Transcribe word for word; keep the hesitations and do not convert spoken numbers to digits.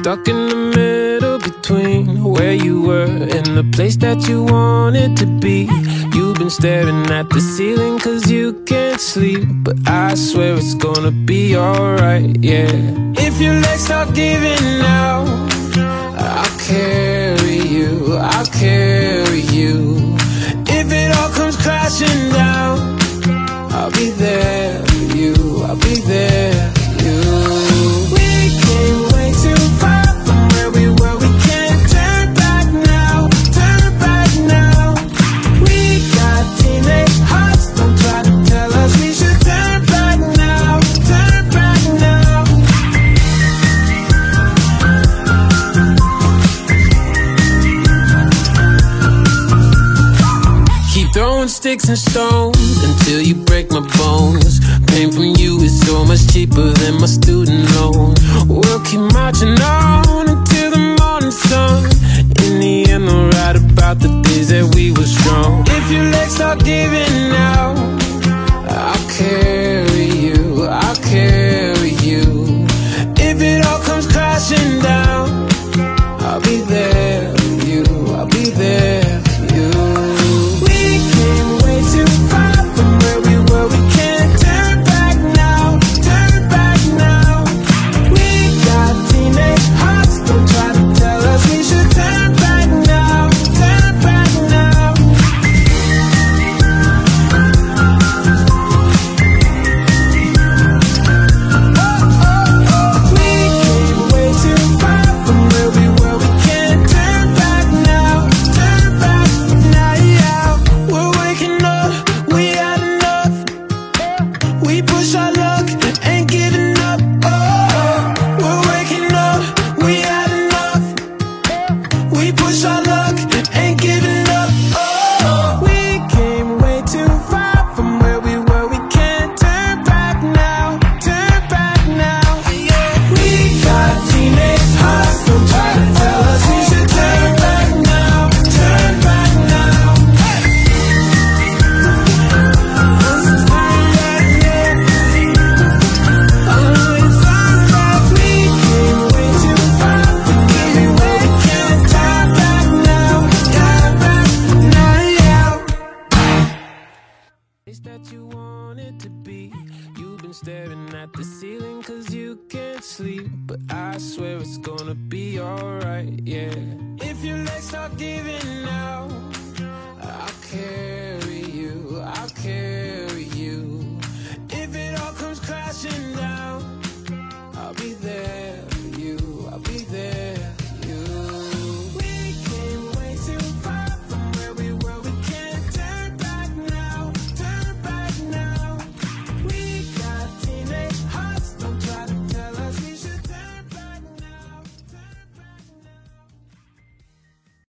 stuck in the middle between where you were and the place that you wanted to be. You've been staring at the ceiling cause you can't sleep, but I swear it's gonna be alright, yeah. If your legs start giving out, I'll carry you, I'll carry you. If it all comes crashing down, I'll be there for you, I'll be there for you. We came way too far from where we were, we can't turn back now, turn back now. We got teenage hearts, don't try to tell us we should turn back now, turn back now. Keep throwing sticks and stones until you break my bones. Pain from you is so much cheaper than my student loan. We'll keep marching on until the morning sun. In the end, I'll write about the days that we were strong. If your legs start giving out, I'll carry you, I'll carry you. If it all comes crashing down, I'll be there for you, I'll be there for you. We came way too far from where we were, we can't turn back now, turn back now. We got teenage hearts, don't try to tell us we should turn back now, turn back now. We came way too far from where we were, we can't turn back now, turn back now, yeah. We're waking up, we had enough. We push our luck, ain't giving up, oh. We're waking up, we had enough. We push our luck, ain't giving up, oh. We came way too far from where we were, we can't turn back now, turn back now, yeah. We got teenage hearts, don't try to tell us we should turn back now, turn back now. That you wanted to be. You've been staring at the ceiling cause you can't sleep, but I swear it's gonna be alright, yeah. If your legs start giving out,